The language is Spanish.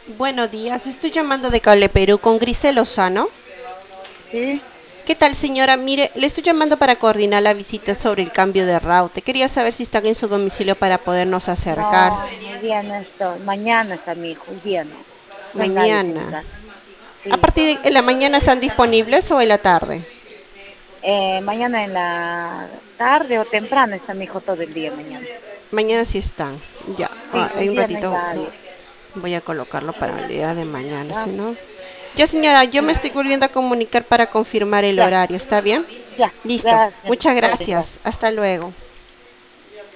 Buenos días, estoy llamando de Cable Perú con Grisel Lozano. Sí, ¿Qué tal, señora? Mire, le estoy llamando para coordinar la visita sobre el cambio de route. Quería saber si están en su domicilio para podernos acercar. no, hoy día no estoy. Mañana está mi hijo, hoy día no. No hay nadie aquí en Mañana. casa. ¿A Sí. partir de la mañana están disponibles o en la tarde? Mañana en la tarde o temprano está mi hijo todo el día mañana. Mañana sí están. Ya, Sí, hoy hay un día no hay ratito. nadie. Voy a colocarlo para el día de mañana, Ah, si no. Ya, señora, yo me sí, estoy volviendo a comunicar para confirmar el ya, horario. ¿Está bien? ya. Listo. Gracias. Muchas Vale, gracias. gracias. Hasta luego.